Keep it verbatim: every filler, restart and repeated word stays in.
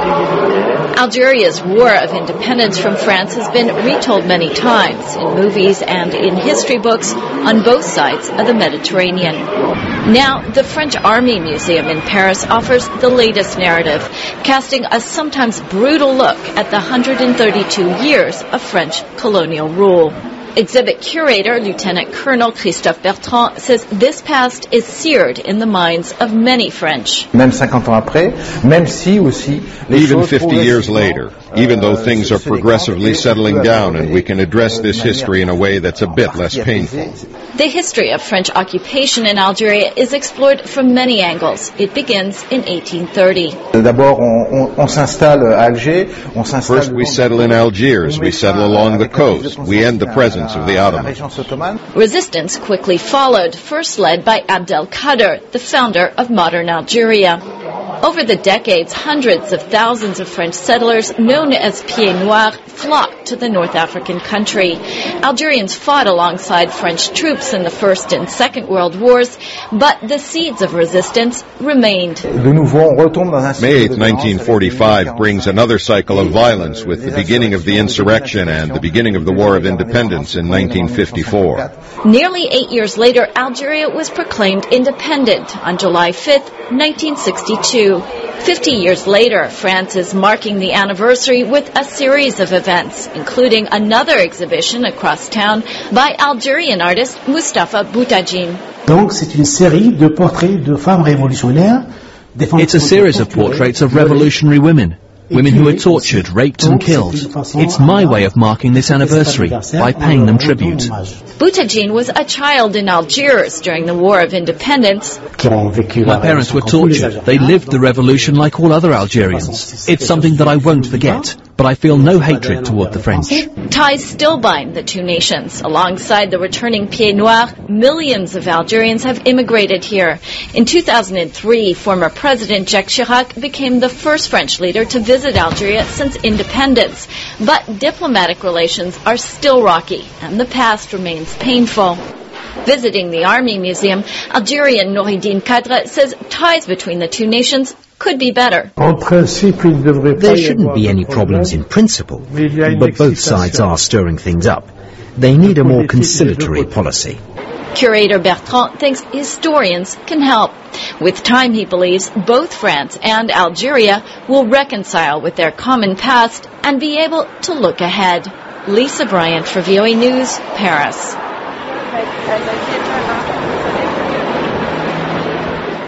Algeria's War of Independence from France has been retold many times in movies and in history books on both sides of the Mediterranean. Now, the French Army Museum in Paris offers the latest narrative, casting a sometimes brutal look at the one hundred thirty-two years of French colonial rule. Exhibit curator Lieutenant Colonel Christophe Bertrand says this past is seared in the minds of many French. Even fifty years later, even though things are progressively settling down and we can address this history in a way that's a bit less painful. The history of French occupation in Algeria is explored from many angles. It begins in eighteen thirty. First we settle in Algiers, we settle along the coast, we end the presence of the Ottomans. Resistance quickly followed, first led by Abdel Kader, the founder of modern Algeria. Over the decades, hundreds of thousands of French settlers, known as Pieds Noirs, flocked to the North African country. Algerians fought alongside French troops in the First and Second World Wars, but the seeds of resistance remained. May eighth, nineteen forty-five brings another cycle of violence with the beginning of the insurrection and the beginning of the War of Independence in nineteen fifty-four. Nearly eight years later, Algeria was proclaimed independent on July fifth, nineteen sixty-two. Fifty years later, France is marking the anniversary with a series of events, including another exhibition across town by Algerian artist Mustapha Boutadjine. It's a series of portraits of revolutionary women. Women who were tortured, raped and killed. It's my way of marking this anniversary, by paying them tribute. Boutadjine was a child in Algiers during the War of Independence. My parents were tortured. They lived the revolution like all other Algerians. It's something that I won't forget, but I feel no hatred toward the French. Ties still bind the two nations. Alongside the returning Pieds Noirs, millions of Algerians have immigrated here. In two thousand three, former President Jacques Chirac became the first French leader to visit Algeria since independence. But diplomatic relations are still rocky, and the past remains painful. Visiting the Army Museum, Algerian Noureddine Kadra says ties between the two nations could be better. There shouldn't be any problems in principle, but both sides are stirring things up. They need a more conciliatory policy. Curator Bertrand thinks historians can help. With time, he believes, both France and Algeria will reconcile with their common past and be able to look ahead. Lisa Bryant for V O A News, Paris.